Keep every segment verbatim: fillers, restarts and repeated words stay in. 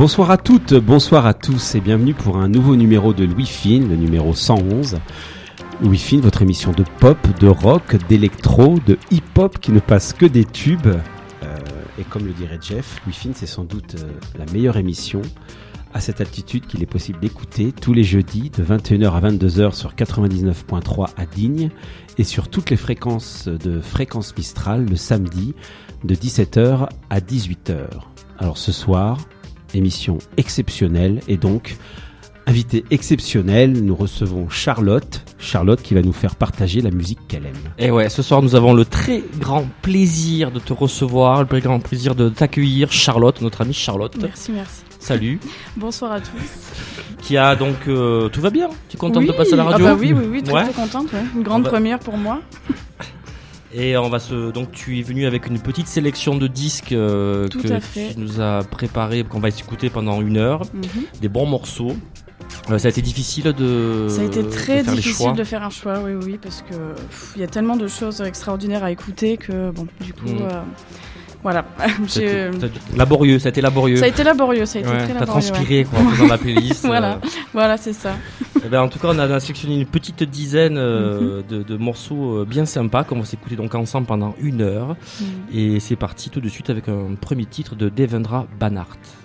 Bonsoir à toutes, bonsoir à tous et bienvenue pour un nouveau numéro de Louis Fine, le numéro cent onze. Louis Fine, votre émission de pop, de rock, d'électro, de hip-hop qui ne passe que des tubes. Euh, et comme le dirait Jeff, Louis Fine c'est sans doute euh, la meilleure émission à cette altitude qu'il est possible d'écouter tous les jeudis de vingt et une heures à vingt-deux heures sur quatre-vingt-dix-neuf virgule trois à Digne et sur toutes les fréquences de Fréquence Mistral le samedi de dix-sept heures à dix-huit heures. Alors ce soir, émission exceptionnelle et donc invité exceptionnel, nous recevons Charlotte, Charlotte qui va nous faire partager la musique qu'elle aime. Et ouais, ce soir nous avons le très grand plaisir de te recevoir, le très grand plaisir de t'accueillir, Charlotte, notre amie Charlotte. Merci, merci. Salut. Bonsoir à tous. Qui a donc euh, tout va bien? Tu es contente oui. de passer à la radio? Ah bah oui, oui, oui, très, ouais. très contente. Ouais. Une grande va... première pour moi. Et on va se donc tu es venu avec une petite sélection de disques euh, que tu nous as préparé, qu'on va écouter pendant une heure, mm-hmm. des bons morceaux. Euh, ça a été difficile de Ça a été très de faire difficile de faire un choix, oui, oui, parce que il y a tellement de choses extraordinaires à écouter que bon, du coup. Mm. Euh... Voilà. J'ai... Laborieux, ça a été laborieux. Ça a été laborieux, ça a été ouais, très t'as laborieux. T'as transpiré ouais. quoi, en faisant la playlist. voilà, euh... voilà, c'est ça. Et ben, en tout cas, on a sélectionné une petite dizaine euh, mm-hmm. de, de morceaux bien sympas qu'on va s'écouter donc ensemble pendant une heure. Mm. Et c'est parti tout de suite avec un premier titre de Devendra Banhart.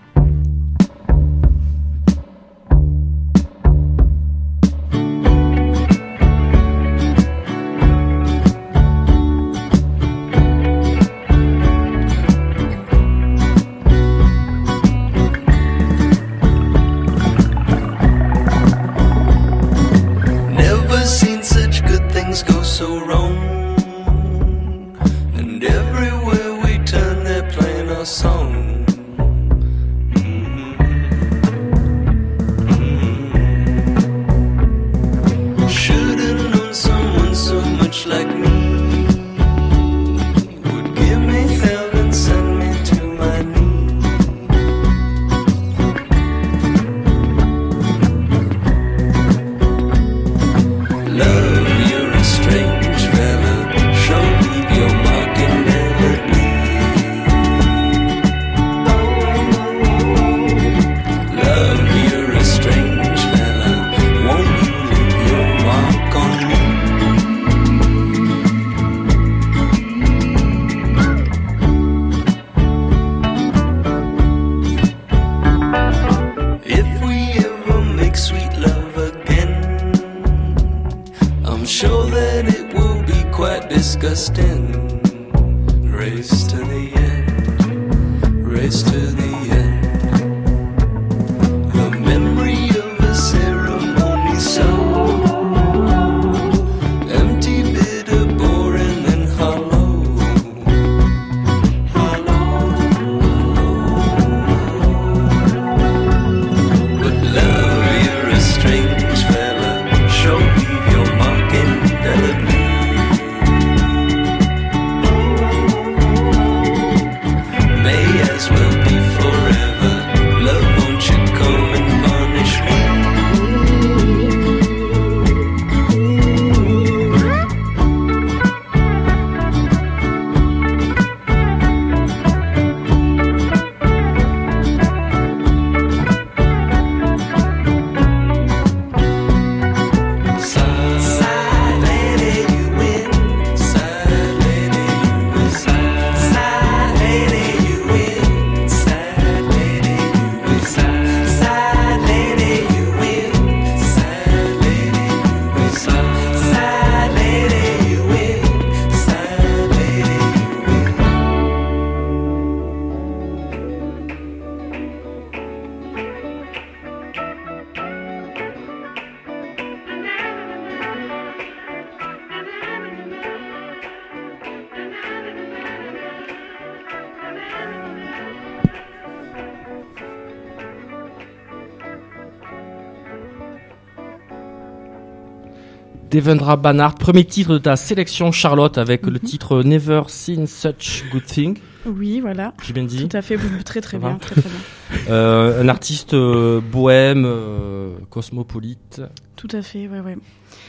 Devendra Banhart, premier titre de ta sélection Charlotte avec mm-hmm. le titre Never Seen Such Good Thing. Oui, voilà. J'ai bien dit. Tout à fait, très très bien, très très bien. Euh, un artiste euh, bohème, euh, cosmopolite. Tout à fait, ouais, ouais.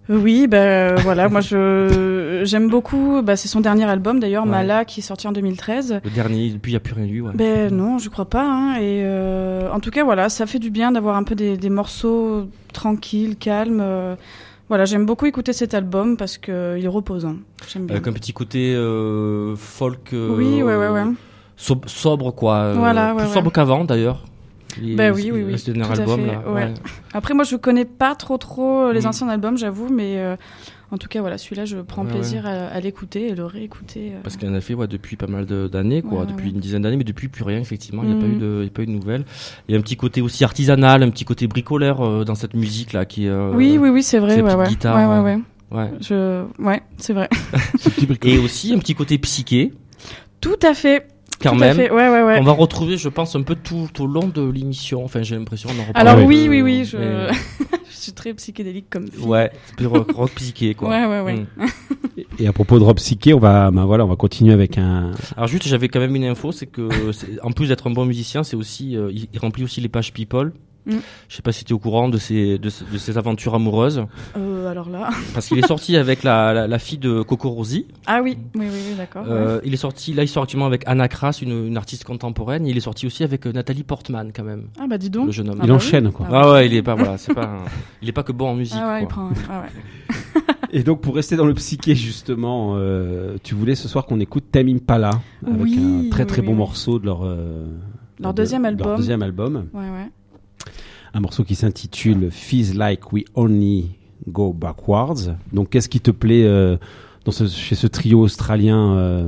Oui, bah voilà, moi je j'aime beaucoup. Bah, c'est son dernier album d'ailleurs, ouais. Mala, qui est sorti en deux mille treize. Le dernier, depuis il y a plus rien eu. Ouais. Ben non, je crois pas. Hein, et euh, en tout cas, voilà, ça fait du bien d'avoir un peu des, des morceaux tranquilles, calmes. Euh, voilà, j'aime beaucoup écouter cet album parce que il est reposant. J'aime bien. Avec un petit côté euh, folk. Euh, oui, ouais, ouais, ouais. Sobre, sobre quoi. Voilà, euh, ouais, plus ouais. sobre qu'avant d'ailleurs. Il, ben oui, oui, oui. C'est le dernier album fait, là. Ouais. Ouais. Après, moi, je connais pas trop, trop les mmh. anciens albums, j'avoue, mais euh, en tout cas, voilà, celui-là, je prends ouais, plaisir ouais. À, à l'écouter et le réécouter. Euh... Parce qu'il en a fait ouais, depuis pas mal de, d'années, quoi, ouais, depuis ouais. une dizaine d'années, mais depuis plus rien, effectivement. Il n'y mmh. a pas eu de, il y a pas eu de nouvelles. Il y a un petit côté aussi artisanal, un petit côté bricoleur euh, dans cette musique là, qui. Euh, oui, oui, oui, c'est vrai. Ouais, ouais. Guitare, ouais, ouais, ouais. ouais. Je, ouais, c'est vrai. Et aussi un petit côté psyché. Tout à fait. Quand Tout même, à fait. Ouais, ouais, ouais. on va retrouver, je pense, un peu tout, tout au long de l'émission. Enfin, j'ai l'impression. On en Alors reparle oui, de, oui, oui, je... mais... je suis très psychédélique comme fille. Ouais, c'est plus rock, rock psyché, quoi. Ouais, ouais, ouais. Mm. Et à propos de rock psyché, on va, ben voilà, on va continuer avec un. Alors juste, j'avais quand même une info, c'est que, c'est, en plus d'être un bon musicien, c'est aussi, euh, il, il remplit aussi les pages People. Mm. Je sais pas si tu es au courant de ses, de, de ses aventures amoureuses. Euh, alors là. Parce qu'il est sorti avec la, la, la fille de Coco Rosie. Ah oui, oui, oui, oui d'accord. Euh, ouais. Il est sorti, là, il sort actuellement avec Anna Kras, une, une artiste contemporaine. Et il est sorti aussi avec euh, Nathalie Portman, quand même. Ah bah dis donc. Le jeune homme. Il ah enchaîne, bah oui. quoi. Ah, ah ouais, il est pas, voilà, c'est pas, un, il est pas que bon en musique. Ah ouais, quoi. il prend. Ah ouais. Et donc, pour rester dans le psyché, justement, euh, tu voulais ce soir qu'on écoute Tame Impala avec oui, un très très oui, bon oui. morceau de leur, euh, leur de, deuxième de, album. Leur deuxième album. Ouais, ouais. Un morceau qui s'intitule Feels Like We Only Go Backwards. Donc, qu'est-ce qui te plaît euh, dans ce, chez ce trio australien euh...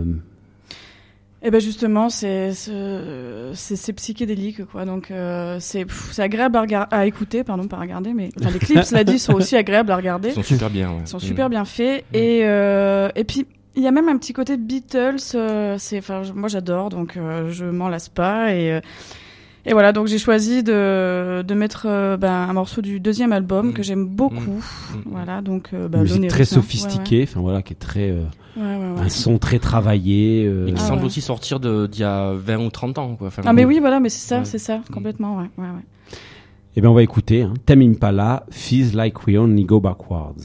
Eh ben justement, c'est c'est, c'est, c'est psychédélique, quoi. Donc euh, c'est pff, c'est agréable à, rega- à écouter, pardon, pas à regarder, mais enfin les clips, cela dit, sont aussi agréables à regarder. Ils sont super bien. Ouais. Ils sont mmh. super bien faits et euh, et puis il y a même un petit côté Beatles. Euh, c'est, enfin, moi j'adore, donc euh, je m'en lasse pas et euh, et voilà. Donc j'ai choisi de de mettre euh, ben, un morceau du deuxième album mmh. que j'aime beaucoup. Mmh. Voilà, donc euh, ben, musique très sophistiquée, ouais, ouais. enfin voilà, qui est très euh, ouais, ouais, ouais. un son très travaillé. Euh... Et qui ah, semble ouais. aussi sortir de d'il y a vingt ou trente ans, quoi. Enfin, ah mais oui, voilà, mais c'est ça, ouais. c'est ça, complètement, ouais, ouais, ouais. Eh bien, on va écouter hein, Tame Impala, Feels Like We Only Go Backwards.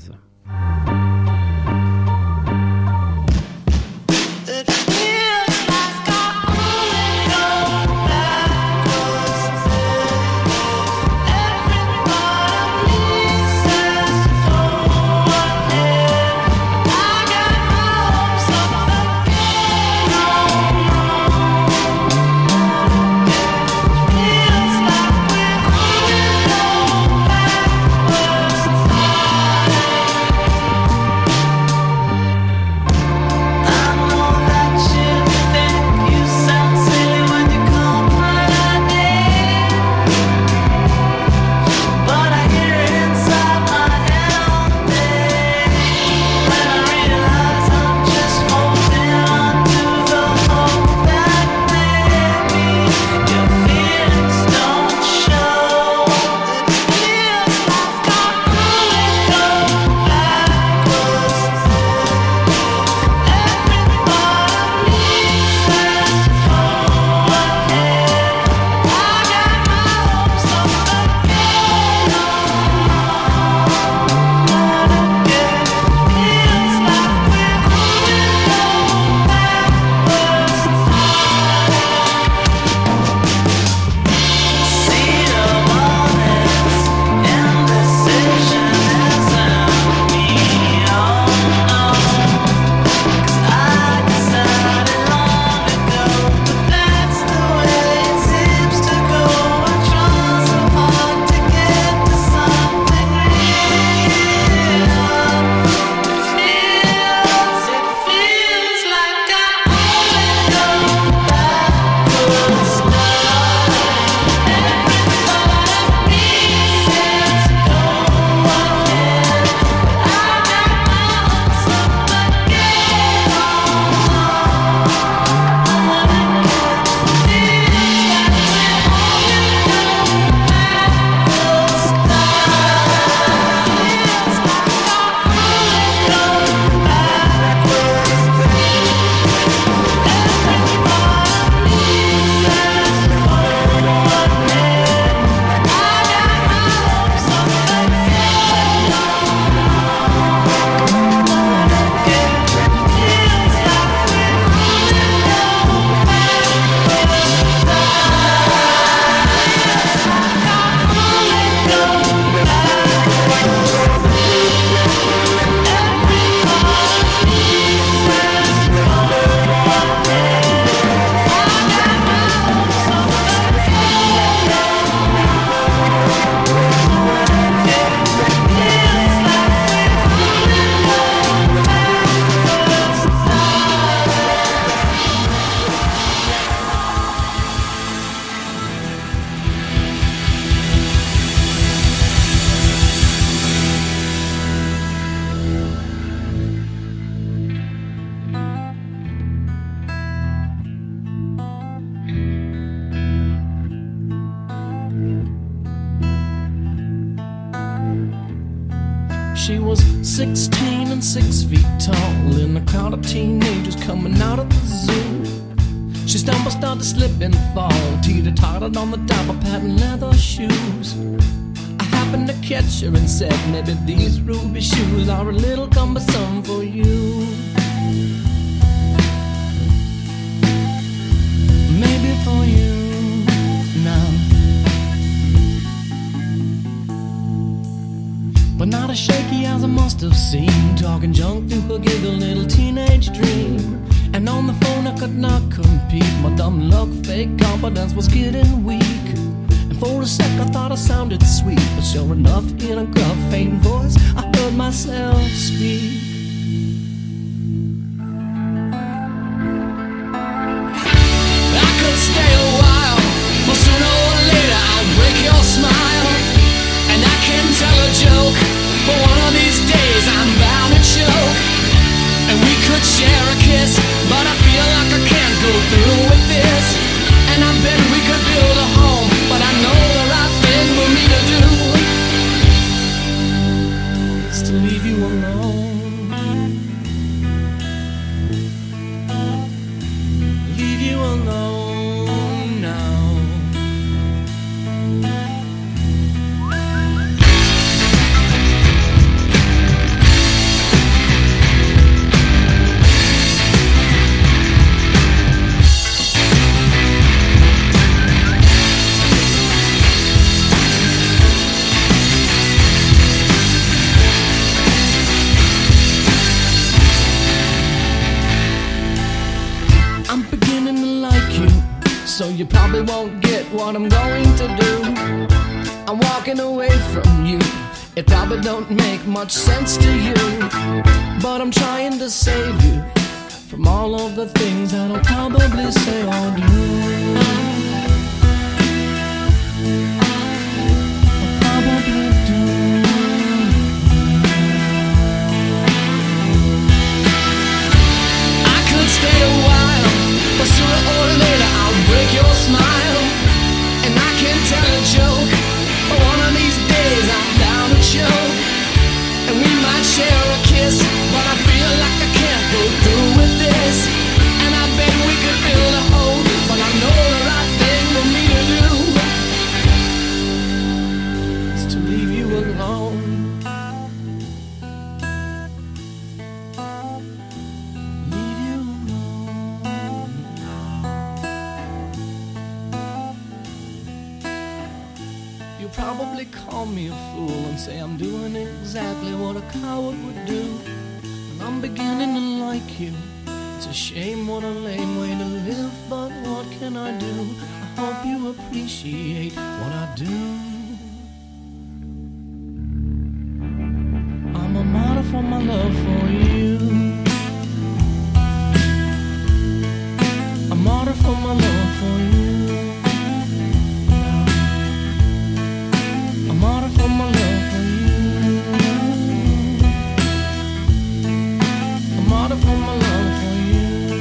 Feels like we're only go backwards. was sixteen and six feet tall in a crowd of teenagers coming out of the zoo. She stumbled, started to slip and fall, teeter-tottered on the top of patent leather shoes. I happened to catch her and said, maybe these ruby shoes are a little cumbersome for you. Maybe for you now, but not as shaky as I must have seemed, talking junk through her giggle little teenage dream. And on the phone I could not compete, my dumb luck, fake confidence was getting weak. And for a sec I thought I sounded sweet, but sure enough in a gruff faint voice I heard myself speak. I could stay a while, but sooner or later I'll break your smile. And I can tell a joke, but one of these days I'm bound to choke. And we could share a kiss, but I feel like I can't go through with this. And I bet we could build a home, but I know the right thing for me to do is to leave you alone. Leave you alone now. So you probably won't get what I'm going to do. I'm walking away from you. It probably don't make much sense to you, but I'm trying to save you from all of the things that I'll probably say or do. I'll probably do. I could stay a while, but sooner or later I'll break your smile. And I can tell a joke, but one of these days I'm bound to choke. And we might share a kiss, but I feel like I can't go through with this. And I bet we could build a home, but I know the right thing for me to do is to leave you alone. Probably call me a fool and say I'm doing exactly what a coward would do. And I'm beginning to like you. It's a shame, what a lame way to live, but what can I do? I hope you appreciate what I do. I'm a martyr for my love for you. A martyr for my love for you. A martyr for my love for you. A martyr for my love for you.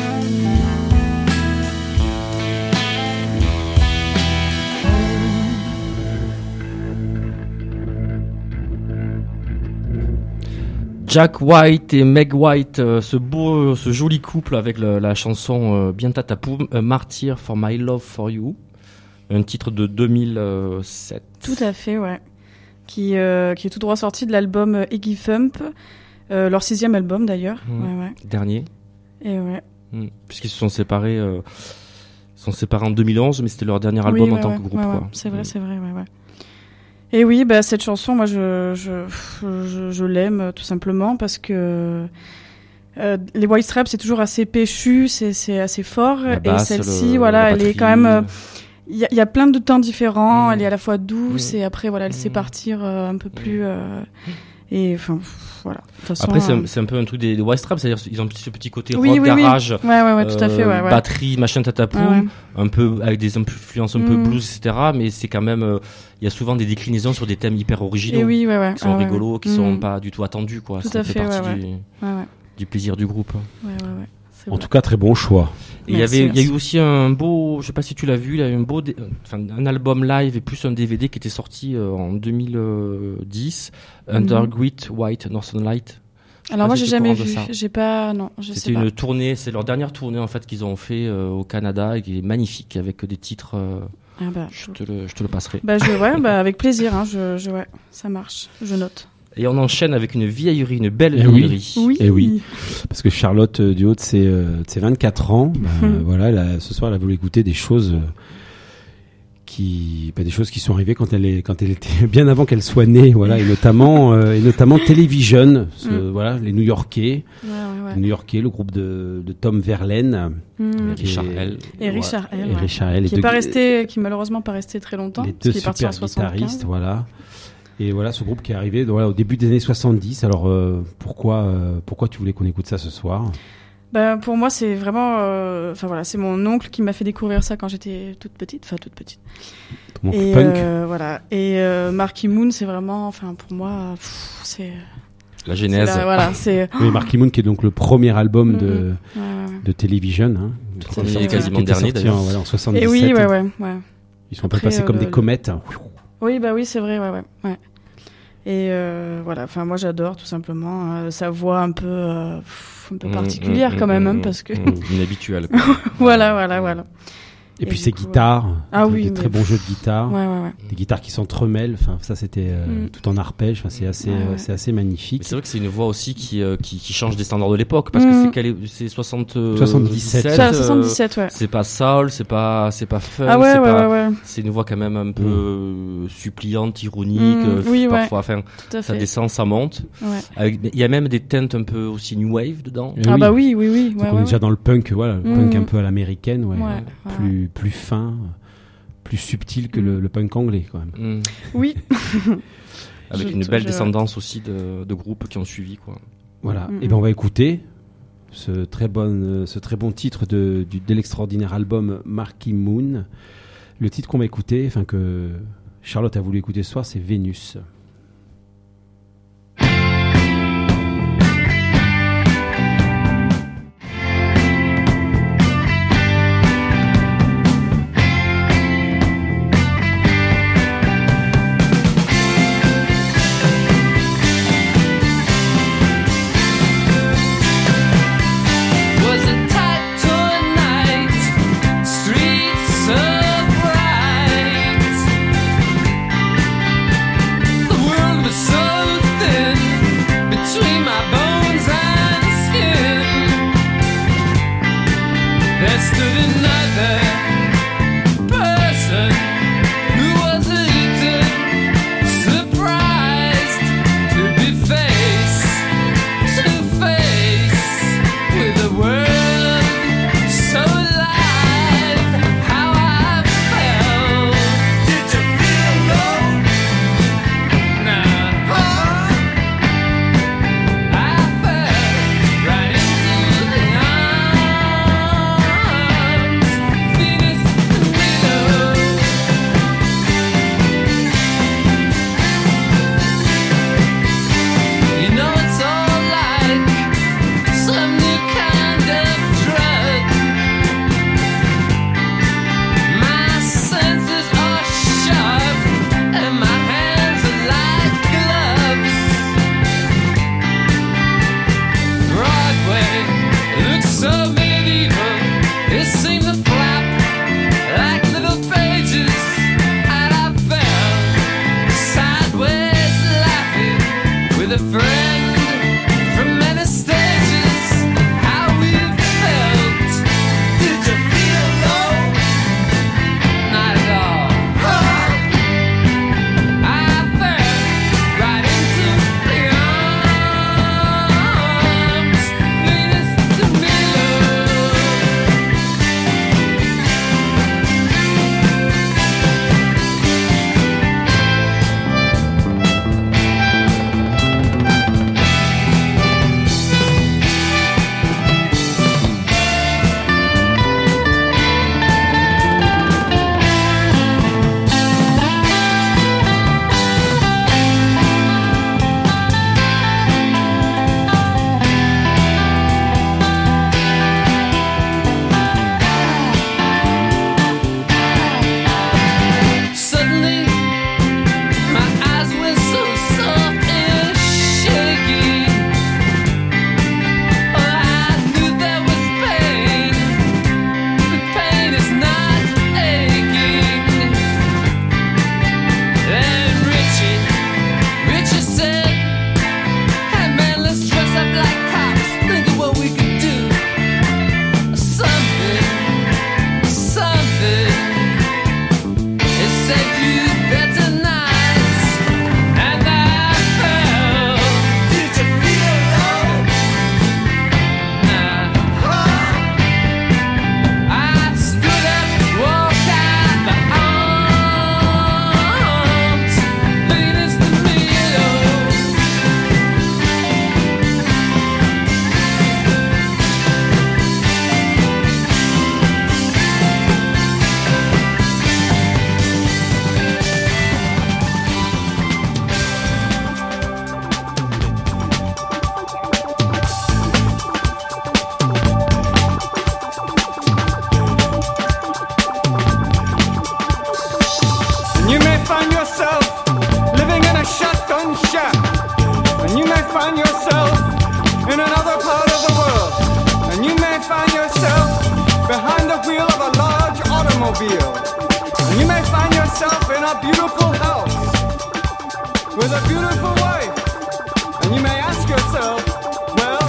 Jack White et Meg White, euh, ce beau, ce joli couple avec le, la chanson euh, Bien Tatapoum, A Martyr for My Love for You. Un titre de deux mille sept. Tout à fait, ouais. Qui, euh, qui est tout droit sorti de l'album Iggy Thump, euh, leur sixième album d'ailleurs. Mmh. Ouais, ouais. Dernier. Et ouais. Mmh. Puisqu'ils se sont séparés, euh, sont séparés en deux mille onze, mais c'était leur dernier album oui, en ouais, tant ouais, que groupe. Ouais, quoi. ouais. C'est vrai, mmh. c'est vrai, ouais, ouais. Et oui, bah, cette chanson, moi, je, je, je, je l'aime tout simplement parce que euh, les White Stripes, c'est toujours assez péchu, c'est, c'est assez fort. Basse, et celle-ci, le, voilà, elle batterie. est quand même... Il y, y a plein de temps différents, mmh. elle est à la fois douce mmh. et après, voilà, elle mmh. sait partir euh, un peu plus... Euh, et enfin, voilà. De toute façon, après, c'est un, euh... c'est un peu un truc des, des White Stripes, c'est-à-dire ils ont ce petit côté oui, rock, oui, garage, oui. Ouais, ouais, ouais, tout à fait, ouais, ouais. batterie, machin, tatapoum, ouais, ouais. un peu avec des influences un mmh. peu blues, et cetera. Mais c'est quand même, il euh, y a souvent des déclinaisons sur des thèmes hyper originaux, et oui, ouais, ouais. qui sont ah, rigolos, ouais. qui mmh. sont pas du tout attendus, quoi. Tout Ça à fait fait, partie ouais, du, ouais. Ouais, ouais. du plaisir du groupe. Ouais, ouais, ouais. En tout cas, très bon choix. Et il y avait, il y a eu aussi un beau, je sais pas si tu l'as vu, il y a eu un beau, dé, enfin, un album live et plus un D V D qui était sorti euh, en deux mille dix, mm-hmm. Under Great White Northern Light. Alors moi j'ai jamais vu, j'ai pas, non, je sais pas. C'était une tournée, c'est leur dernière tournée en fait qu'ils ont fait euh, au Canada et qui est magnifique avec des titres. Euh, ah bah, je te le, je te le passerai. Bah je, ouais, bah avec plaisir, hein, je, je, ouais, ça marche, je note. Et on enchaîne avec une vieillerie, une belle et vieillerie. Oui. Et oui. Parce que Charlotte, euh, du haut de ses, euh, de ses vingt-quatre ans, bah, mm. voilà, elle a, ce soir, elle a voulu écouter des choses euh, qui, bah, des choses qui sont arrivées quand elle est, quand elle était bien avant qu'elle soit née, voilà, et notamment, euh, et notamment Television, ce, mm. voilà, les New-Yorkais, ouais, ouais, ouais. les New-Yorkais, le groupe de, de Tom Verlaine, mm. et Richard Hell, et Richard Hell, et Richard Hell, qui est pas resté, qui malheureusement pas resté très longtemps, les deux qui est parti en soixante-quinze. Guitaristes, voilà. Et voilà, ce groupe qui est arrivé voilà, au début des années soixante-dix. Alors, euh, pourquoi, euh, pourquoi tu voulais qu'on écoute ça ce soir ? Ben, pour moi, c'est vraiment... Enfin euh, voilà, c'est mon oncle qui m'a fait découvrir ça quand j'étais toute petite. Enfin, toute petite. Ton oncle et, punk euh, voilà. Et euh, Marky Moon, c'est vraiment... Enfin, pour moi, pff, c'est... La genèse. C'est la, voilà, c'est... Oui, Marky Moon qui est donc le premier album mm-hmm. de, ouais, ouais. de Television. Hein, le premier quasiment le dernier d'ailleurs. En, voilà, en soixante-dix-sept. Et oui, ouais, ouais. ouais. Ils sont Après, pas passés euh, comme le, des comètes. Hein. Oui, bah oui, c'est vrai, ouais, ouais. ouais. Et euh, voilà, enfin moi j'adore tout simplement euh, sa voix un peu, euh, un peu particulière mmh, quand même, mmh, hein, parce que mmh, inhabituelle. voilà, voilà, voilà. Et, et puis ses coup, guitares, ah des, oui, des mais... très bons jeux de guitare, ouais, ouais, ouais. des guitares qui s'entremêlent. Enfin, ça c'était euh, mm. tout en arpège. Enfin, c'est assez, ouais, ouais. Euh, c'est assez magnifique. Mais c'est vrai que c'est une voix aussi qui euh, qui, qui change des standards de l'époque parce mm. que c'est qu'elle est, c'est soixante, soixante-dix-sept. Euh, soixante-dix-sept, ouais. C'est pas soul, c'est pas c'est pas fun. Ah ouais, c'est ouais, pas, ouais, ouais. C'est une voix quand même un peu mm. suppliante, ironique. Mm. Euh, oui, parfois, ouais. enfin, tout à fait. Ça descend, ça monte. Ouais. Il y a même des teintes un peu aussi new wave dedans. Et ah oui. bah oui, oui, oui. Donc ouais, on est ouais, déjà ouais. dans le punk, voilà, le mm. punk un peu à l'américaine, ouais, ouais, plus plus fin. Plus subtil que le, le punk anglais quand même. Mmh. Oui. Avec je, une belle je... descendance aussi de, de groupes qui ont suivi quoi. Voilà. Mmh. Et ben on va écouter ce très bon ce très bon titre de du de l'extraordinaire album Marky Moon. Le titre qu'on va écouter, enfin que Charlotte a voulu écouter ce soir, c'est Vénus. The automobile. And you may find yourself in a beautiful house with a beautiful wife. And you may ask yourself, well,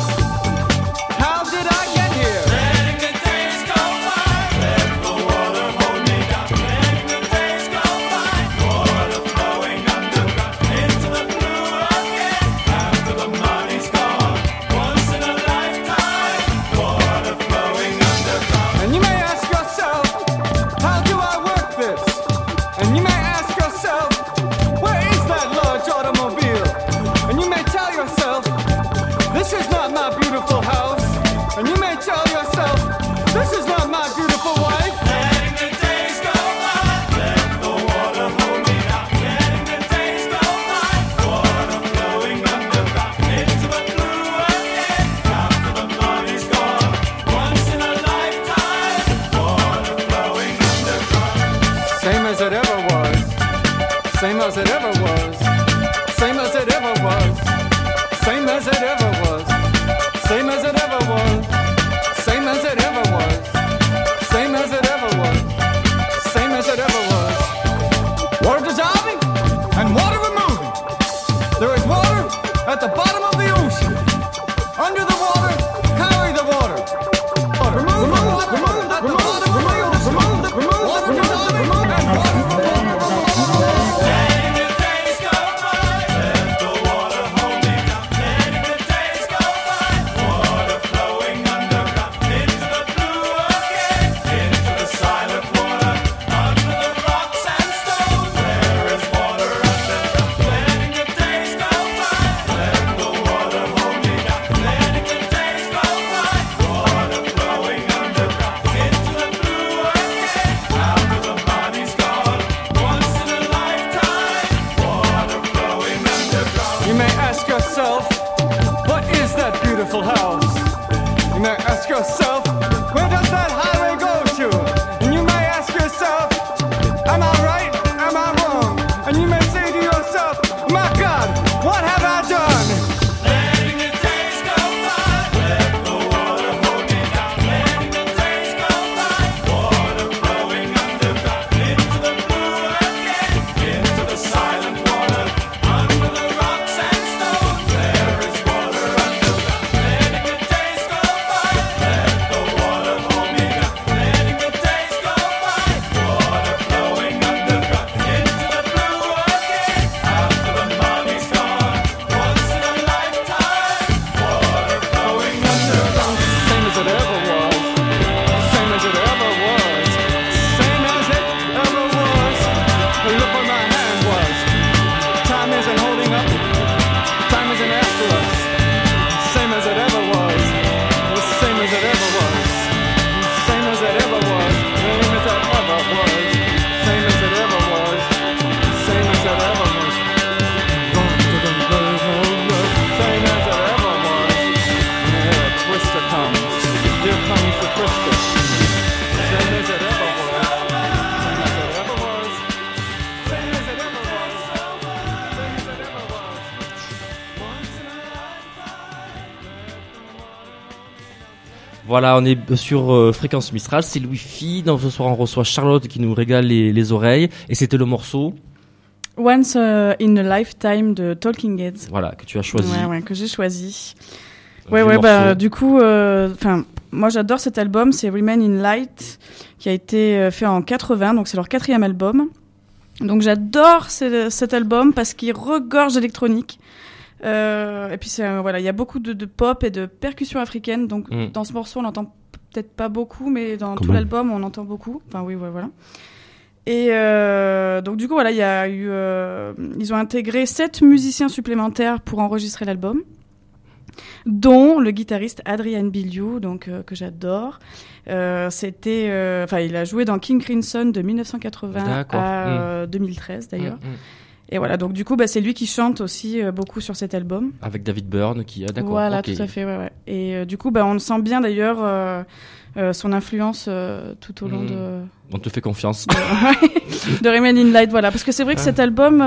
how did I get here? Letting the days go by, let the water hold me down. Letting the days go by, water flowing underground into the blue again. After the money's gone, once in a lifetime, water flowing underground. And you may ask yourself, how do I work this? And you may ask yourself, where is that large automobile? And you may tell yourself, this is not my beautiful house. And you may tell yourself, this is not my beautiful wife. Letting the days go by, let the water hold me down. Letting the days go by, water flowing underground into the blue again. After the money's gone, once in a lifetime, water flowing underground. Same as it ever was. Same as it ever was. Same as it ever was. Same as it ever was. Same as it ever was. Same as it ever was. Same as it ever was. Same as it ever was. Water dissolving and water removing. There is water at the bottom of the ocean. Under the water, carry the water. Remove the water at the bottom of the ocean. Water dissolving and water removing. Letting the days go by, let the water hold me down. Letting the days go by, water flowing underground into the blue again, into the silent water, under the rocks and stones. There is water underground. Letting the days go by, let the water hold me down. Letting the days go by, water flowing underground into the blue again. After the money's gone, once in a lifetime, water flowing underground. You may ask yourself, what is that beautiful house? You may ask yourself, where does that highway go to? And you may ask yourself, am I right? Am I wrong? And you may say to yourself, my God, what have I done? Letting the days go by, let the water hold me down. Letting the days go by, water flowing underground into the blue again, into the silent water, under the rocks and stones. There is water underground. Letting the days go by, let the water hold me down. Letting the days go by, water flowing underground into the blue again. After the money's gone, once in a lifetime, water flowing underground. Same as it ever was. Same as it ever was. Same as it ever was. Look where my hand was. Time isn't holding up. Time isn't after us. Same as it ever was. Same as it ever was. Same as it ever was. Same as it ever was. Same as it ever was. Same as it ever was. Same as it ever was. And here a twister comes. Here comes the twister. Same as it ever was. Same as it ever was. Same as it ever was. Same as it ever was. Once in a Voilà, on est sur euh, Fréquence Mistral, c'est Louis Fine. Donc, ce soir, on reçoit Charlotte qui nous régale les, les oreilles. Et c'était le morceau, Once uh, in a Lifetime de Talking Heads. voilà, que tu as choisi. Ouais, ouais, que j'ai choisi. Un Ouais, vieux ouais, bah, morceau. du coup, enfin, euh, moi j'adore cet album, c'est Remain in Light, qui a été euh, fait en quatre-vingts, donc c'est leur quatrième album. Donc j'adore ce- cet album parce qu'il regorge d'électronique. Euh, et puis c'est, euh, voilà, il y a beaucoup de, de pop et de percussions africaines, donc Mm. dans ce morceau on n'entend peut-être pas beaucoup, mais dans Quand tout même. l'album on entend beaucoup. Enfin oui, ouais, voilà. Et euh, donc du coup voilà, il y a eu, euh, ils ont intégré sept musiciens supplémentaires pour enregistrer l'album, dont le guitariste Adrian Biliou, donc euh, que j'adore. Euh, c'était, enfin, il a joué dans King Crimson de dix-neuf cent quatre-vingts D'accord. à euh, deux mille treize d'ailleurs. Mm, mm. Et voilà, donc du coup, bah, c'est lui qui chante aussi euh, beaucoup sur cet album. Avec David Byrne qui a d'accord. Voilà, ok. tout à fait, ouais, ouais. Et euh, du coup, bah, on le sent bien d'ailleurs euh, euh, son influence euh, tout au long Mm. de. On te fait confiance. de Remain in Light, voilà, parce que c'est vrai que Ouais. cet album,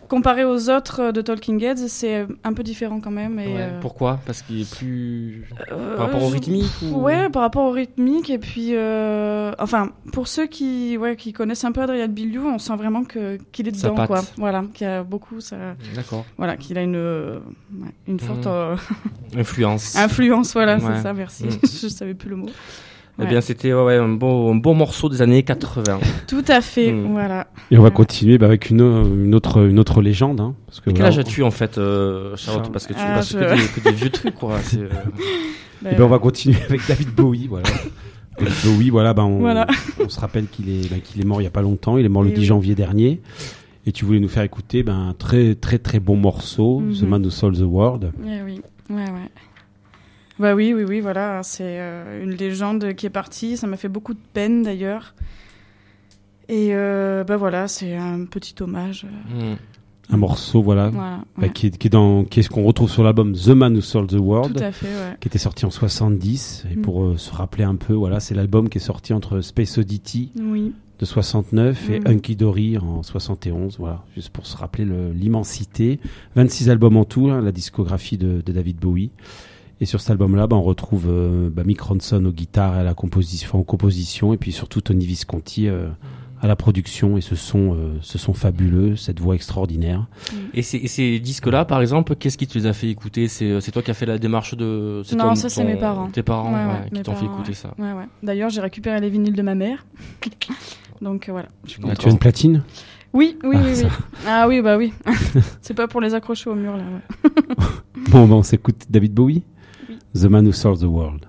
comparé aux autres de Talking Heads, c'est un peu différent quand même. Et ouais. euh... Pourquoi ? Parce qu'il est plus euh, par rapport au rythmique je... ou... Ouais, par rapport au rythmique et puis euh... enfin pour ceux qui ouais qui connaissent un peu Adrian Belew, on sent vraiment que qu'il est Sa dedans patte. quoi. Voilà, qu'il y a beaucoup ça. D'accord. Voilà, qu'il a une euh... ouais, une forte mmh. euh... influence. Influence, voilà, ouais. c'est ça. Merci. Mmh. Je savais plus le mot. Eh ouais. bien, c'était ouais, un, beau, un beau morceau des années quatre-vingts. Tout à fait, mmh. voilà. Et on va continuer bah, avec une, une, autre, une autre légende. Hein, parce que, quel voilà, âge as-tu en fait, euh, Charlotte ? Parce que tu ah, passes je... que, des, que des vieux trucs, quoi. C'est, euh... bah, Et ben, on va continuer avec David Bowie, voilà. David Bowie, voilà, bah, on, voilà. on se rappelle qu'il est, bah, qu'il est mort il n'y a pas longtemps. Il est mort le Et dix oui. janvier dernier. Et tu voulais nous faire écouter bah, un très, très, très bon morceau, mm-hmm. The Man Who Sold the World. Eh oui, ouais, ouais. Bah oui, oui, oui, voilà, c'est euh, une légende qui est partie, ça m'a fait beaucoup de peine d'ailleurs. Et euh, bah voilà, c'est un petit hommage. Euh... Mmh. Un morceau, voilà, voilà bah, ouais. qui est, qui est dans, qui est ce qu'on retrouve sur l'album The Man Who Sold the World, Tout à fait, ouais. qui était sorti en soixante-dix. Et mmh. pour euh, se rappeler un peu, voilà, c'est l'album qui est sorti entre Space Oddity oui. de soixante-neuf mmh. et Hunky Dory en soixante et onze, voilà, juste pour se rappeler le, l'immensité. vingt-six albums en tout, hein, la discographie de, de David Bowie. Et sur cet album-là, bah, on retrouve euh, bah, Mick Ronson aux guitares et à la composition, en composition, et puis surtout Tony Visconti euh, à la production. Et ce son, euh, ce son fabuleux, cette voix extraordinaire. Et ces, et ces disques-là, par exemple, qu'est-ce qui te les a fait écouter ? C'est, c'est toi qui as fait la démarche de... C'est non, ton, ça c'est ton, mes parents. Tes parents, ouais, ouais, ouais, qui t'ont parents, fait écouter ouais. ça. Ouais, ouais. D'ailleurs, j'ai récupéré les vinyles de ma mère. Donc euh, voilà. Je suis tu as une platine ? Oui, oui, ah, oui, oui. Ah oui, bah oui. C'est pas pour les accrocher au mur là. Ouais. Bon, bah, on s'écoute David Bowie. The Man Who Sold the World.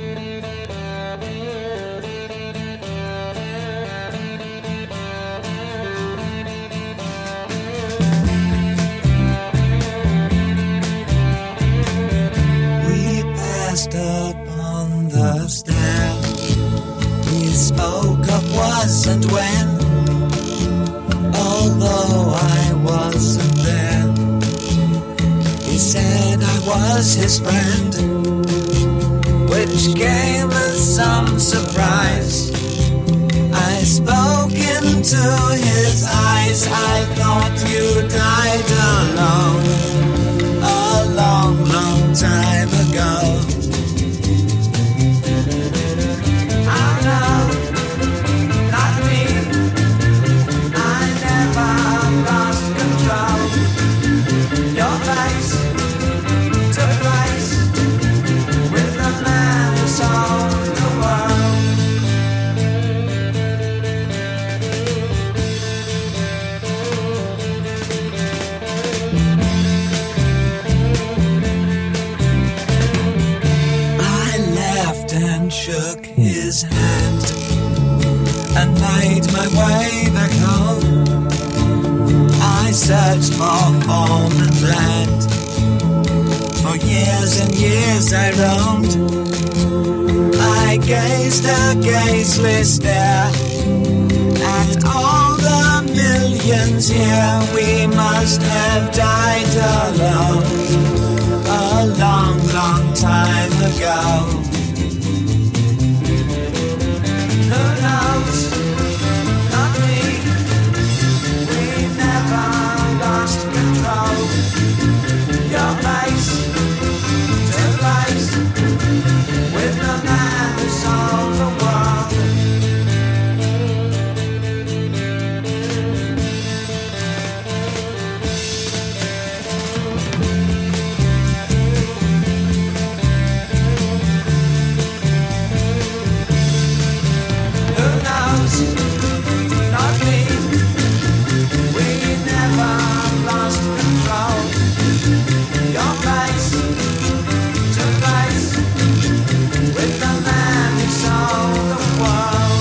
We passed up on the stair. We spoke of was and when, although I wasn't there. He said I was his friend, which came as some surprise. I spoke into his eyes. I thought you died alone a long, long time ago. Oh no, not me. I never lost control. Your face took place with the man who sold the world. I laughed and shook his hand and made my way back home. I searched for form and land. For years and years I roamed. I gazed a gazeless stare at all the millions here. We must have died alone a long, long time ago. Who knows? Not me. We never lost control. Your face to face with the man who sold the world. Who knows? Not me. We never lost control. Your face to face with the man who sold the world.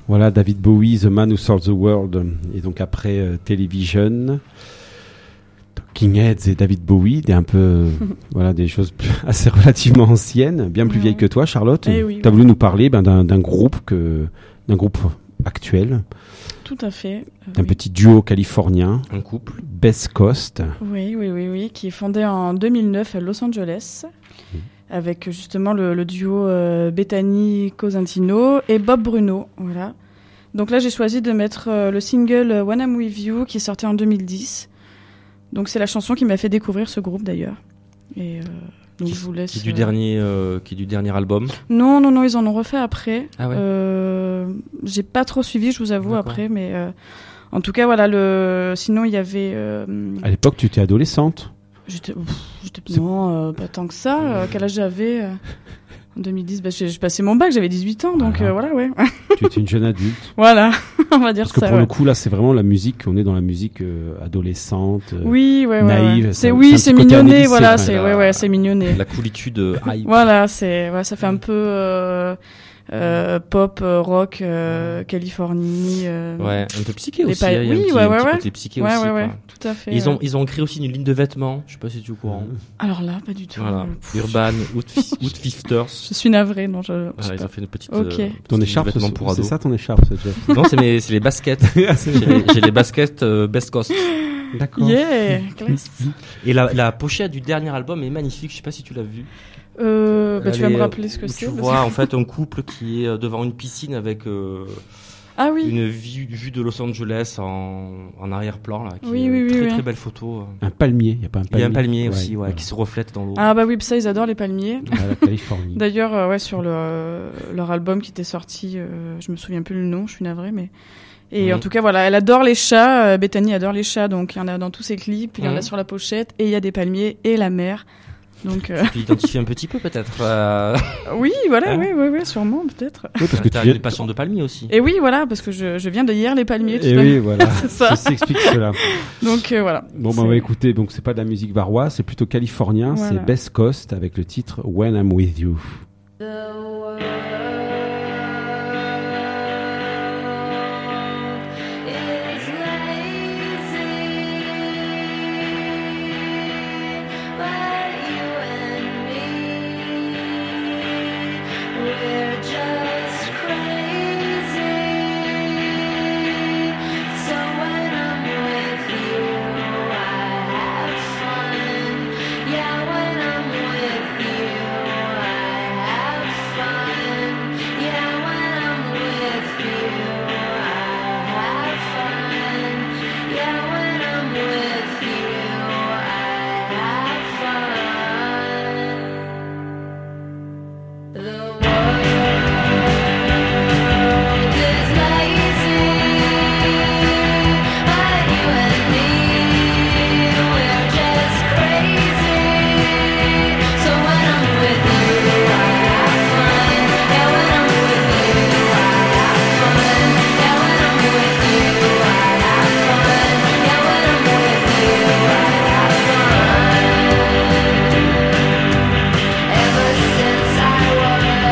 Voilà, David Bowie, The Man Who Sold the World. Et donc après euh, Television, Talking Heads et David Bowie, des un peu, euh, voilà, des choses plus, assez relativement anciennes, bien plus Ouais. vieilles que toi, Charlotte. Eh oui, tu as oui. voulu nous parler ben, d'un, d'un groupe que, d'un groupe actuel, Tout à fait. euh, d'un oui. petit duo californien, Un couple. Best Coast. Oui, oui, oui, oui, qui est fondé en deux mille neuf à Los Angeles, avec euh, justement le, le duo euh, Bethany Cosentino et Bob Bruno. Voilà. Donc là, j'ai choisi de mettre euh, le single euh, When I'm With You, qui est sorti en deux mille dix. Donc c'est la chanson qui m'a fait découvrir ce groupe d'ailleurs. Et euh, donc Qui, je vous laisse. qui est du euh, dernier, euh, qui est du dernier album. Non, non, non, ils en ont refait après. Ah ouais. Euh, j'ai pas trop suivi, je vous avoue, D'accord. après, mais euh, en tout cas, voilà. Le. Sinon, il y avait. euh, À l'époque, tu étais adolescente. J'étais, pff, j'étais C'est- non, euh, pas tant que ça. Euh, quel âge j'avais euh, en deux mille dix? Bah, j'ai, j'ai passé mon bac, j'avais dix-huit ans, donc Voilà. euh, voilà, ouais. Tu étais une jeune adulte. Voilà, on va dire Parce que ça. pour ouais. le coup, là, c'est vraiment la musique. On est dans la musique euh, adolescente. euh, Oui, ouais, ouais, naïve, ouais. ça- C'est c'est oui, un c'est petit côté mignonné, année voilà, lycée, c'est ouais. ouais, ouais, c'est mignonné. La coolitude euh, hype. Voilà, c'est ouais, ça fait un peu euh, euh, pop, euh, rock, euh, Californie. Euh, Ouais, un peu psyché Les aussi. pa- hein, il y a oui, un petit, ouais, un ouais, petit ouais. côté psyché ouais, aussi. ouais, ouais, quoi. tout à fait. Ils euh. ont, ils ont créé aussi une ligne de vêtements. Je sais pas si tu es au courant. Alors là, pas du tout. Voilà. Euh, pff, Urban Outfi- Outfifters. Je suis navrée, non, je. je sais Voilà, ils pas. ont fait une petite. Ok. euh, petite Ton ligne de écharpe, vêtements c'est, pour c'est ados. ça ton écharpe, ça, Jeff. Non, c'est, mes, c'est les baskets. Ah, c'est- j'ai, les, j'ai les baskets euh, Best Coast. D'accord. Yeah, classe. Et la, la pochette du dernier album est magnifique. Je sais pas si tu l'as vu. Euh, bah, tu vas Elle me est, rappeler ce que où c'est. Tu parce vois que- en fait un couple qui est euh, devant une piscine avec euh, Ah oui. une vue, vue de Los Angeles en, en arrière-plan là. Qui Oui, est oui, oui, très oui. très belle photo. Un palmier, il y a pas un Il y palmier. a un palmier aussi, ouais, voilà. qui se reflète dans l'eau. Ah bah oui, ça ils adorent les palmiers. À la Californie. D'ailleurs, euh, ouais, sur le, euh, leur album qui était sorti, euh, je me souviens plus le nom, je suis navrée, mais. Et Mhm. en tout cas, voilà, elle adore les chats. euh, Bethany adore les chats, donc il y en a dans tous ses clips, il y en a Mhm. sur la pochette, et il y a des palmiers et la mer. Donc euh, Tu t'identifies un petit peu peut-être. Euh... oui, voilà, Hein oui, oui, oui, sûrement peut-être. Oui, parce que tu T'as viens. une passion de palmier aussi. Et oui, voilà, parce que je, je viens de hier les palmiers. tout Et à oui, voilà. C'est ça. Ça s'explique cela. Donc euh, voilà. Bon, bah, C'est- on va écouter. Donc, c'est pas de la musique varoise, c'est plutôt californien. Voilà. C'est Best Coast avec le titre When I'm With You. The world is lazy, but you and me, we're just crazy. So when I'm with you, I have fun. Yeah, when I'm with you, I have fun. Yeah, when I'm with you, I have fun. Yeah, when I'm with you, I have fun. The world is lazy, but you and me, we're just crazy. So when I'm with you, I have fun. Yeah, when I'm with you, I have fun. Yeah, when I'm with you, I have fun. Yeah, when I'm with you, I have fun. Ever since I was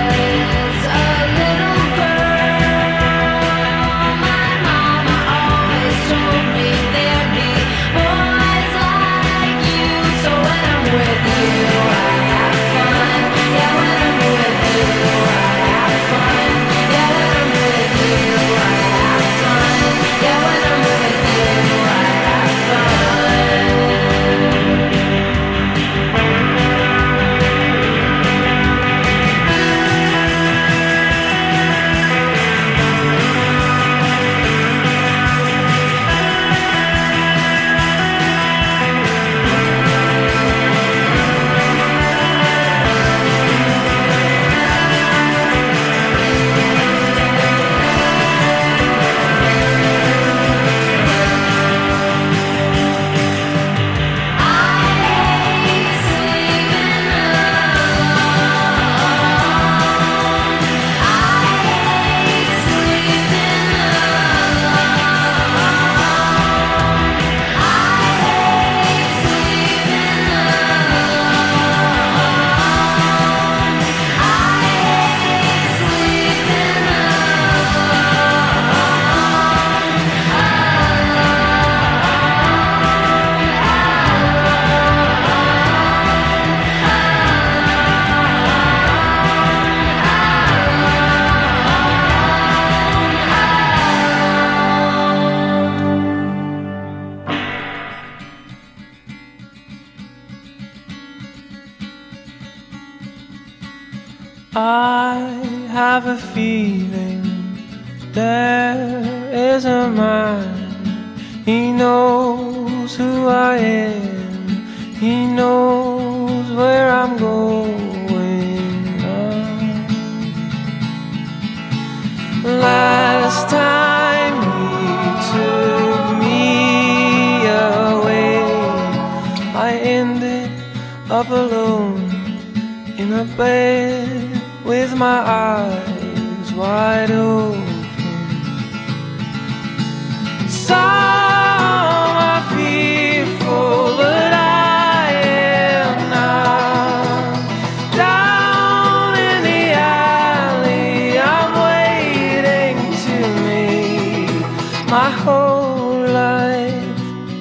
I have a feeling there is a man. He knows who I am. He knows where I'm going now. Last time he took me away, I ended up alone in a bed with my eyes wide open. Some are fearful, but I am not. Down in the alley, I'm waiting to meet my whole life.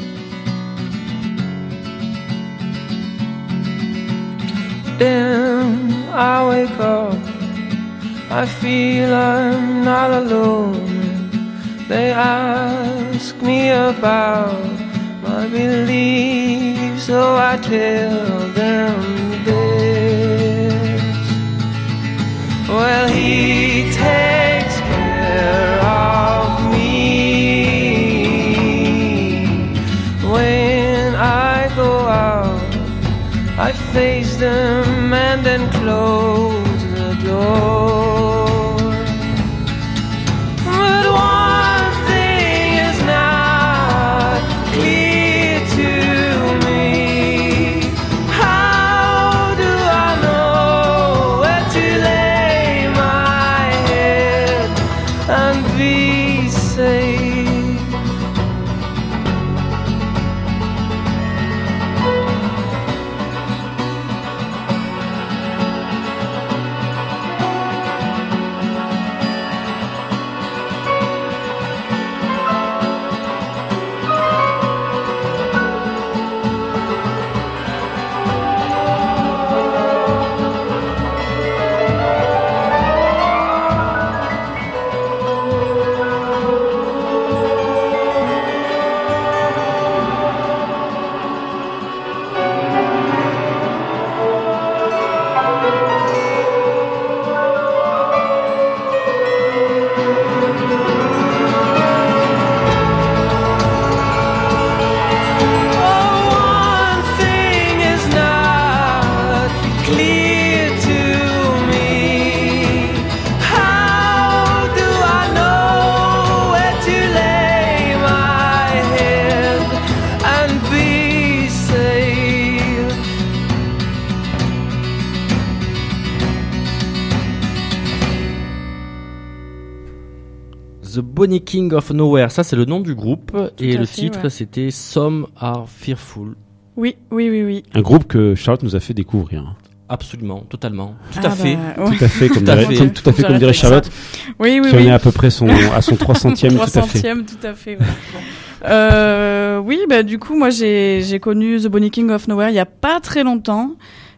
Then I wake up, I feel I'm not alone. They ask me about my beliefs, so I tell them this. Well, he takes care of me. When I go out, I face them and then close the door. But one thing is not clear to me. How do I know where to lay my head and be safe? The Bonnie King of Nowhere, ça c'est le nom du groupe. Tout et à le fait, titre ouais. c'était Some Are Fearful. Oui, oui, oui, oui. Un groupe que Charlotte nous a fait découvrir. Absolument, totalement. Tout Ah à fait. bah, ouais. Tout à fait, comme Tout à dirait, fait. comme- tout à fait comme dirait J'arrête Charlotte, Oui, oui, qui en oui. est à peu près son, à son trois centième, tout à fait. trois centième, tout à fait. Ouais. euh, oui, bah du coup, moi j'ai j'ai connu The Bonnie King of Nowhere il y a pas très longtemps.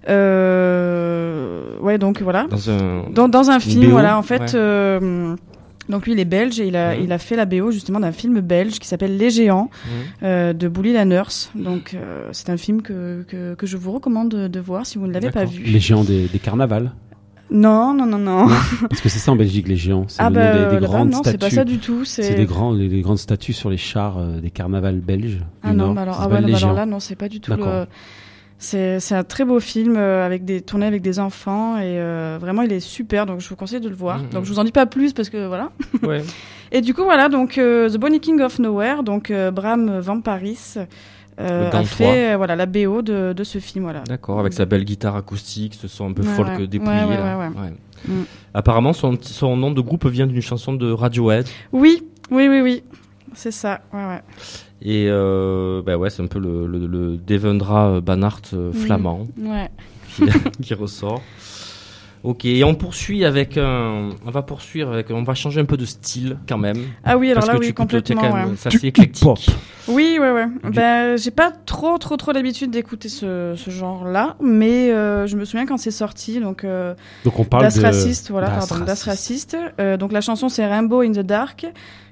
Euh, ouais, donc voilà. Dans un. Dans, dans un film, B O, voilà, en fait. ouais. Euh, donc lui, il est belge et il a, Mhm. il a fait la B O justement d'un film belge qui s'appelle Les Géants Mhm. euh, de Bouli la Nurse. Donc euh, c'est un film que, que, que je vous recommande de, de voir si vous ne l'avez pas D'accord. vu. Les géants des, des carnavals. Non, non, non, non. Non, parce que c'est ça en Belgique, les géants. C'est Ah le bah nom des, des euh, là-bas, grandes non, c'est statues. pas ça du tout. C'est C'est des, grands, des, des grandes statues sur les chars euh, des carnavals belges. Ah du non, Nord. bah alors, Ça ah s'appelle ouais, les bah alors géants. là, non, c'est pas du tout D'accord. le. C'est c'est un très beau film euh, avec des tourné avec des enfants et euh, vraiment il est super donc je vous conseille de le voir. Mhm. Donc je vous en dis pas plus parce que voilà. Ouais. Et du coup voilà donc euh, The Bonnie King of Nowhere donc euh, Bram Van Paris euh, Le Gant a trois. fait euh, voilà la B O de de ce film voilà. D'accord, avec sa belle guitare acoustique, ce son un peu Ouais, folk ouais. dépouillé. Ouais, ouais, là. ouais, ouais. Mm. Apparemment, son, son nom de groupe vient d'une chanson de Radiohead. Oui, oui oui oui. C'est ça. Ouais ouais. Et euh, bah ouais, c'est un peu le, le, le Devendra Banhart euh, flamand Ouais. qui, qui ressort. Ok, et on poursuit avec un, on va poursuivre avec, on va changer un peu de style quand même. Ah oui alors Parce là que oui tu écoutes, t'es complètement quand même, ouais. c'est Du assez éclectique. hip-hop. Oui, ouais, ouais. Du- Ben, j'ai pas trop, trop, trop l'habitude d'écouter ce, ce genre-là, mais euh, je me souviens quand c'est sorti, donc euh, Donc on parle Das de... Racist, voilà, Das pardon, Das Racist. Racist. Euh, donc la chanson c'est Rainbow in the Dark.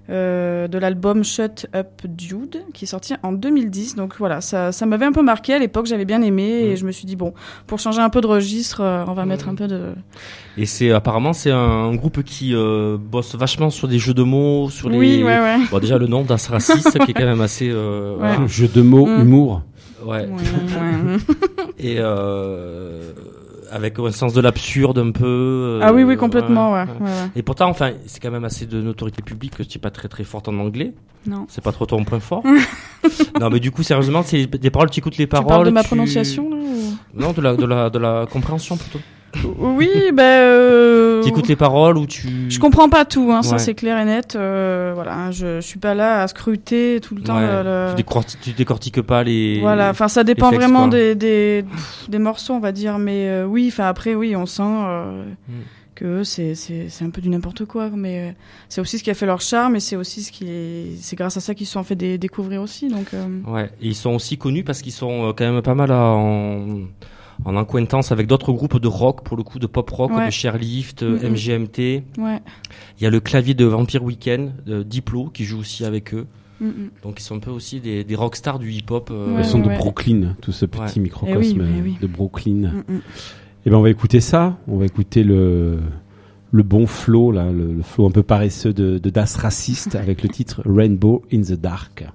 euh, de l'album Shut Up Dude, qui est sorti en deux mille dix. Donc voilà, ça, ça m'avait un peu marqué à l'époque, j'avais bien aimé, mmh. et je me suis dit, bon, pour changer un peu de registre, euh, on va mmh. mettre un peu de... Et c'est apparemment c'est un, un groupe qui euh, bosse vachement sur des jeux de mots, sur les... Oui, ouais, ouais. Bon, déjà le nom d'As Raciste, qui est quand même assez... Euh, ouais. voilà. Jeu de mots, mmh. humour. Ouais. ouais, ouais. Et euh, avec un sens de l'absurde un peu. Euh, ah oui, oui, complètement, ouais. ouais. ouais. ouais. Et pourtant, enfin, c'est quand même assez de notoriété publique que tu n'es pas très très forte en anglais. Non. C'est pas trop ton point fort. Non, mais du coup, sérieusement, c'est des paroles, tu écoutes les paroles. Tu parles de ma tu... prononciation, là ou... Non, de la, de la, de la compréhension plutôt. Oui, ben. Euh... Tu écoutes les paroles ou tu. Je comprends pas tout, hein, ça ouais. c'est clair et net. Euh, voilà, hein, je, je suis pas là à scruter tout le temps. Ouais. Le, le... Tu, décortiques, tu décortiques pas les. Voilà, enfin ça dépend textes, vraiment quoi. des, des, des morceaux, on va dire. Mais euh, oui, enfin après, oui, on sent euh, mm. que c'est, c'est, c'est un peu du n'importe quoi. Mais euh, c'est aussi ce qui a fait leur charme et c'est aussi ce qui est, c'est grâce à ça qu'ils se sont fait des, découvrir aussi. Donc. Euh... Ouais, et ils sont aussi connus parce qu'ils sont quand même pas mal à, en. en acquaintance avec d'autres groupes de rock, pour le coup, de pop rock, ouais. de Chairlift, mm-hmm. M G M T. Ouais. Il y a le clavier de Vampire Weekend, de Diplo, qui joue aussi avec eux. Mm-hmm. Donc ils sont un peu aussi des, des rockstars du hip-hop. Euh... Ouais, Ils sont ouais. de Brooklyn, tout ce petit ouais. microcosme eh oui, eh oui. de Brooklyn. Mm-hmm. Et ben on va écouter ça, on va écouter le le bon flow là, le, le flow un peu paresseux de, de Das Raciste avec le titre Rainbow in the Dark.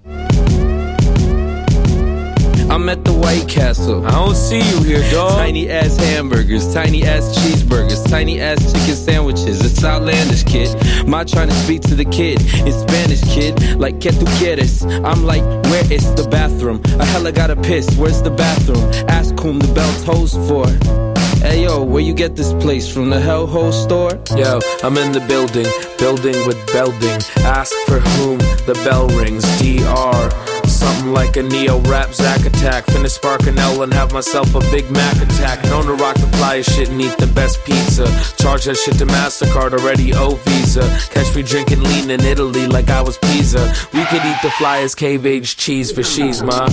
I'm at the White Castle. I don't see you here, dog. Tiny ass hamburgers, tiny ass cheeseburgers, tiny ass chicken sandwiches. It's outlandish, kid. My trying to speak to the kid in Spanish, kid. Like, que tu quieres? I'm like, where is the bathroom? I hella gotta piss. Where's the bathroom? Ask whom the bell tolls for. Hey yo, where you get this place? From the Hellhole store? Yo, I'm in the building, building with building. Ask for whom the bell rings. D R Something like a neo-rap Zack attack. Finna spark an L and have myself a Big Mac attack. Known to rock the flyest shit and eat the best pizza. Charge that shit to MasterCard, already owe Visa. Catch me drinking lean in Italy like I was Pisa. We could eat the flyest cave-aged cheese for she's, ma.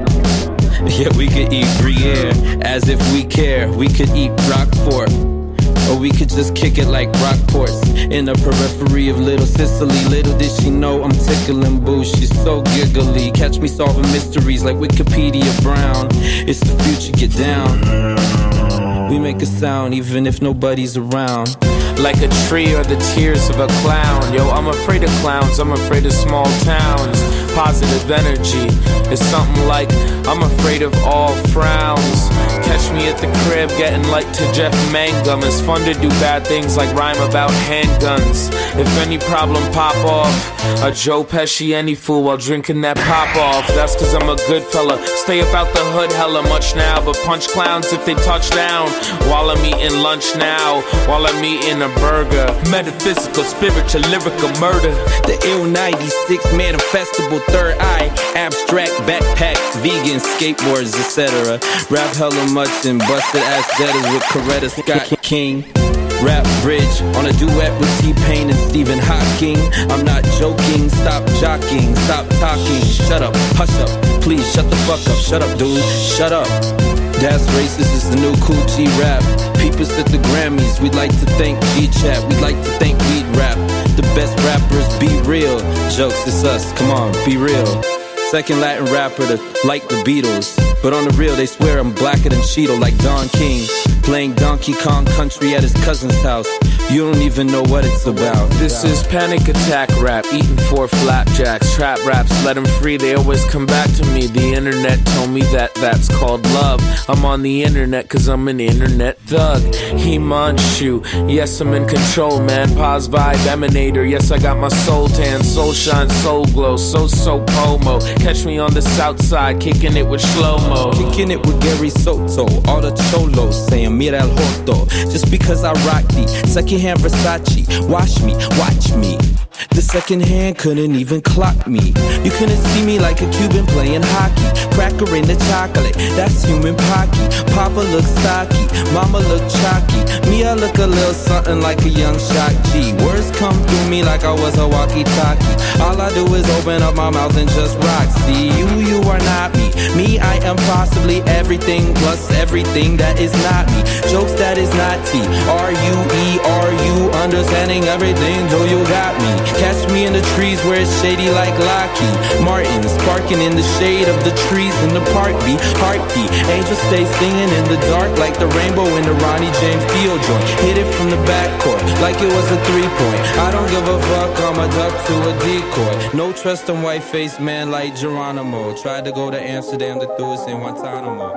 Yeah, we could eat Gruyere as if we care. We could eat Roquefort, or we could just kick it like Rockports in the periphery of Little Sicily. Little did she know I'm tickling boo. She's so giggly. Catch me solving mysteries like Wikipedia Brown. It's the future, get down. We make a sound even if nobody's around. Like a tree or the tears of a clown. Yo, I'm afraid of clowns, I'm afraid of small towns. Positive energy is something like I'm afraid of all frowns. Catch me at the crib getting like to Jeff Mangum. It's fun to do bad things like rhyme about handguns. If any problem pop off, a Joe Pesci any fool while drinking that pop off. That's cause I'm a good fella. Stay about the hood hella much now, but punch clowns if they touch down. While I'm eating lunch now, while I'm eating a burger. Metaphysical, spiritual, lyrical murder. The ill ninety-six manifestable third eye. Abstract backpacks, vegans, skateboards, et cetera. Rap hella much and busted ass Jettas with Coretta Scott King. Rap bridge on a duet with T-Pain and Stephen Hawking. I'm not joking, stop jockeying, stop talking. Shut up, hush up, please shut the fuck up. Shut up, dude, shut up. That's racist is the new cool G-rap. People at the Grammys, we'd like to thank G-Chat. We'd like to thank Weed Rap. The best rappers, be real. Jokes, it's us, come on, be real. Second Latin rapper to like the Beatles. But on the real, they swear I'm blacker than Cheeto, like Don King. Playing Donkey Kong Country at his cousin's house. You don't even know what it's about. This is panic attack rap, eating four flapjacks. Trap raps, let them free, they always come back to me. The internet told me that that's called love. I'm on the internet cause I'm an internet thug. Himanshu, yes I'm in control, man. Pause vibe emanator, yes I got my soul tan. Soul shine, soul glow, so so pomo. Catch me on the south side, kicking it with slow-mo. Kicking it with Gary Soto, all the cholos saying mira el joto. Just because I rock the secondhand Versace, wash me, watch me. The second hand couldn't even clock me. You couldn't see me like a Cuban playing hockey. Cracker in the chocolate, that's human pocky. Papa look stocky, mama look chalky. Me, I look a little something like a young Shock G. Words come through me like I was a walkie-talkie. All I do is open up my mouth and just rock. See, you, you are not me. Me, I am possibly everything plus everything that is not me. Jokes that is not T. R U E, are you understanding everything, Joe, you got me. Catch me in the trees where it's shady like Lockheed Martin, sparking in the shade of the trees in the park beat. Heartbeat, angels stay singing in the dark like the rainbow in the Ronnie James Dio joint. Hit it from the backcourt like it was a three-point. I don't give a fuck, I'm a duck to a decoy. No trust in white-faced man like Geronimo. Tried to go to Amsterdam to do us in Guantanamo.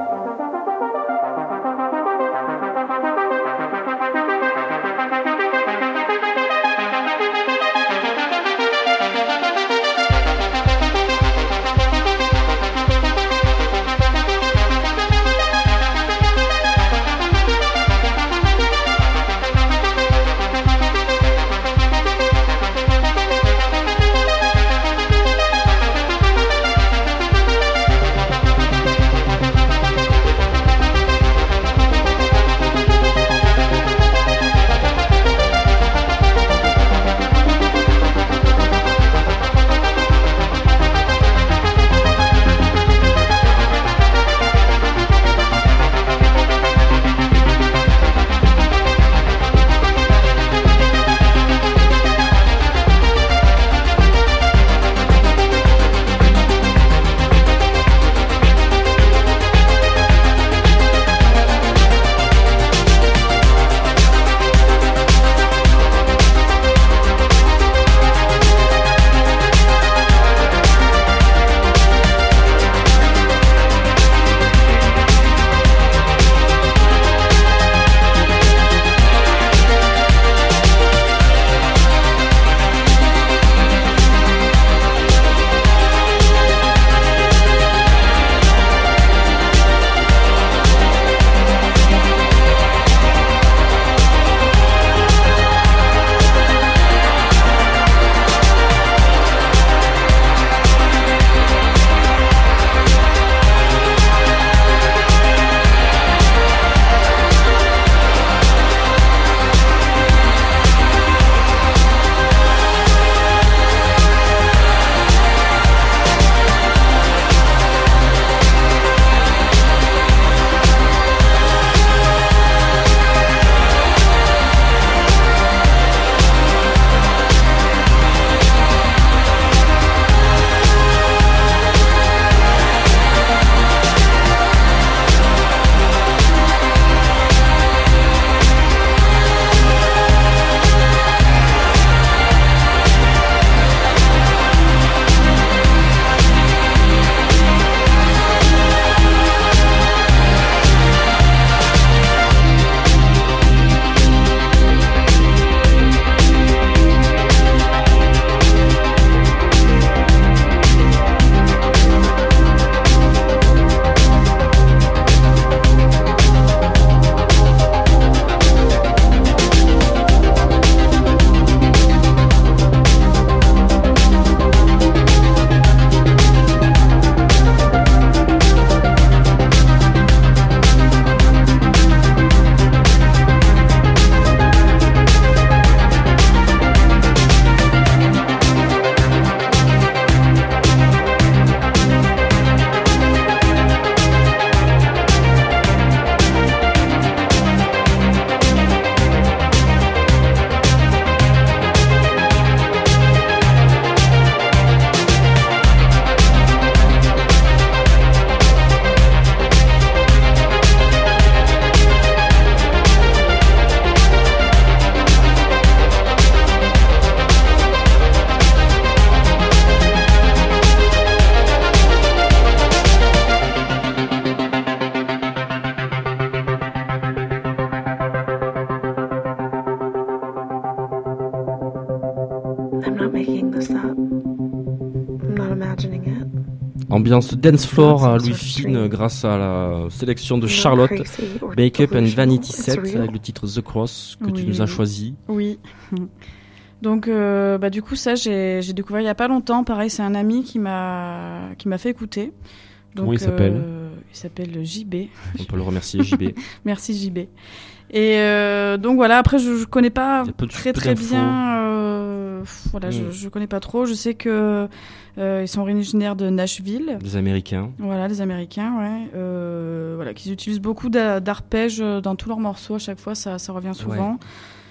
Ambiance dance floor à Louis Fine grâce à la sélection de Charlotte, Make Up and Vanity Set avec le titre The Cross que oui. tu nous as choisi. Oui. Donc euh, bah du coup ça j'ai j'ai découvert il y a pas longtemps. Pareil, c'est un ami qui m'a qui m'a fait écouter. Donc, Comment il s'appelle euh, Il s'appelle J B. On peut le remercier, J B. Merci J B. Et euh, donc voilà, après je, je connais pas très très bien. Euh, voilà, mm. je, je connais pas trop. Je sais que euh, ils sont originaires de Nashville. Des Américains. Voilà, des Américains, ouais. Euh, voilà, qu'ils utilisent beaucoup d'a- d'arpèges dans tous leurs morceaux. À chaque fois, ça, ça revient souvent.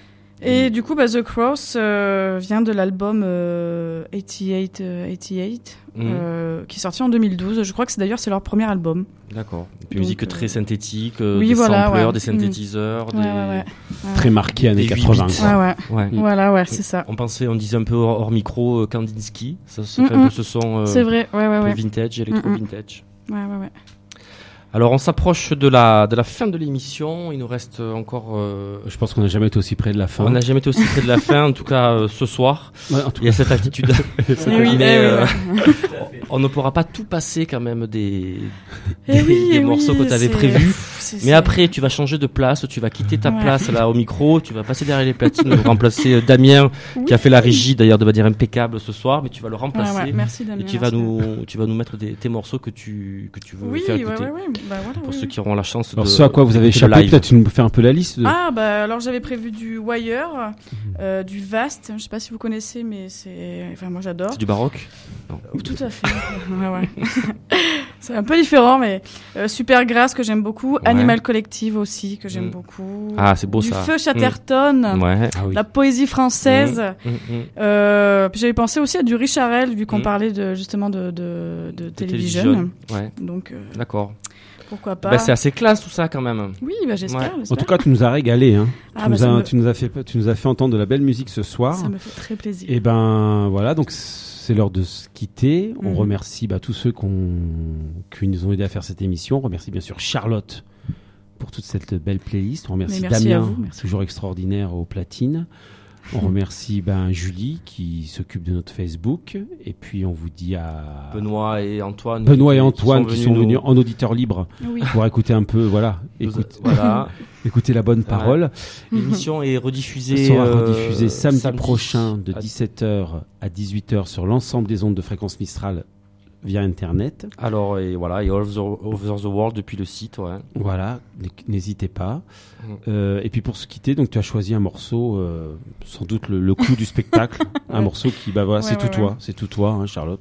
Et du coup, bah, The Cross euh, vient de l'album euh, quatre-vingt-huit, euh, quatre-vingt-huit Mhm. euh, qui est sorti en deux mille douze. Je crois que c'est d'ailleurs c'est leur premier album. D'accord. Une Donc, musique euh, très synthétique, euh, oui, des voilà, samplers, ouais. des synthétiseurs, Ouais, des... ouais, ouais. Ouais. Très marqué années Des huit quatre-vingts. bits. quoi. Ouais, ouais. Ouais. Voilà, ouais, c'est ça. On pensait, on disait un peu hors, hors micro, euh, Kandinsky. Ça, ça fait Mhm. un peu ce son euh, C'est vrai, ouais, ouais, un peu ouais. vintage, électro Mhm. vintage. Ouais, ouais, ouais. Alors, on s'approche de la, de la fin de l'émission. Il nous reste encore. euh, Je pense qu'on n'a jamais été aussi près de la fin. On n'a jamais été aussi près de la fin, en tout cas euh, ce soir. Ouais, en tout Il y a cette attitude. Eh oui, Mais, eh oui, euh, ouais. on ne pourra pas tout passer quand même des, Eh des, oui, des eh morceaux oui, que tu avais c'est- prévus. pff, c'est- Mais c'est- après, tu vas changer de place, tu vas quitter ta Ouais. place là au micro, tu vas passer derrière les platines, remplacer euh, Damien Oui. qui a fait la régie d'ailleurs de manière impeccable ce soir, mais tu vas le Ouais, remplacer ouais, merci Damien. et tu vas merci. nous, tu vas nous mettre des, tes morceaux que tu, que tu veux Oui, faire ouais, écouter ouais, ouais. Bah, voilà, pour oui, ceux oui. qui auront la chance Alors, de. ce à quoi vous avez d'écouter le échappé, live. peut-être tu nous fais un peu la liste de... Ah bah alors j'avais prévu du Wire, euh, du Vast. Je sais pas si vous connaissez, mais c'est, enfin moi j'adore. C'est du baroque. Non. Tout à fait. ouais, ouais. C'est un peu différent, mais euh, Supergrass que j'aime beaucoup, Animal Collective aussi que j'aime Mm. beaucoup. Ah, c'est beau du ça. Feu Chatterton, Ouais. Ah oui. la poésie française. Mm, mm, mm. Euh, puis j'avais pensé aussi à du Richard Hell vu qu'on Mm. parlait de justement de de, de De télévision. Ouais. Donc euh, D'accord. pourquoi pas. Bah, c'est assez classe tout ça quand même. Oui, bah j'espère. Ouais. j'espère. En tout cas, tu nous as régalé. Hein. Ah, tu, bah, nous ça as, me- tu, nous as fait, tu nous as fait entendre de la belle musique ce soir. ça me fait très plaisir. Et ben voilà, donc c'est l'heure de se quitter. On Mhm. remercie bah, tous ceux qu'on- qui nous ont aidé à faire cette émission. On remercie bien sûr Charlotte pour toute cette belle playlist. On remercie Mais merci à Damien, vous, merci. toujours extraordinaire aux platines. On remercie ben, Julie qui s'occupe de notre Facebook. Et puis on vous dit à Benoît et Antoine. Benoît et qui- Antoine qui sont nous- venus en auditeur libre Oui. pour écouter un peu, voilà, nous- écoute, Voilà. écouter la bonne parole. L'émission est Elle rediffusée. sera euh, rediffusée samedi, prochain de à- dix-sept heures à dix-huit heures sur l'ensemble des ondes de fréquence Mistral via Internet. Alors, et voilà, et Over the, Over the World depuis le site, ouais. Voilà, n- n'hésitez pas. Mhm. Euh, et puis pour se quitter, donc tu as choisi un morceau, euh, sans doute le, le clou du spectacle, un Ouais. morceau qui, bah voilà, Ouais, c'est ouais, tout ouais. toi, c'est tout toi, hein, Charlotte.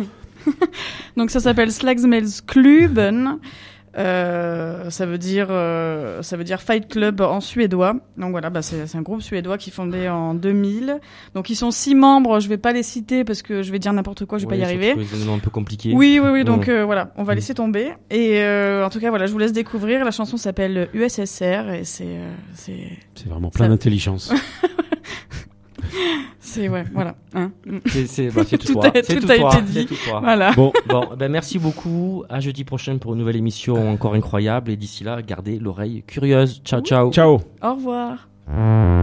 Donc ça s'appelle Slagsmålsklubben. Euh, ça veut dire euh, ça veut dire Fight Club en suédois. Donc voilà, bah c'est c'est un groupe suédois qui est fondé en deux mille. Donc ils sont six membres. Je vais pas les citer parce que je vais dire n'importe quoi. Je vais Ouais, pas y arriver. surtout que les noms un peu compliqués. Oui, oui, oui. Donc Mm. euh, voilà, on va laisser tomber. Et euh, en tout cas, voilà, je vous laisse découvrir. La chanson s'appelle U S S R et c'est euh, c'est C'est vraiment plein Ça- d'intelligence. c'est ouais, voilà. Hein. C'est, c'est, bah, c'est tout, Tout toi. a- C'est tout tout a toi. été dit. C'est tout toi. Voilà. Bon, Bon, ben merci beaucoup. À jeudi prochain pour une nouvelle émission encore incroyable. Et d'ici là, gardez l'oreille curieuse. Ciao, ciao. ciao. Au revoir.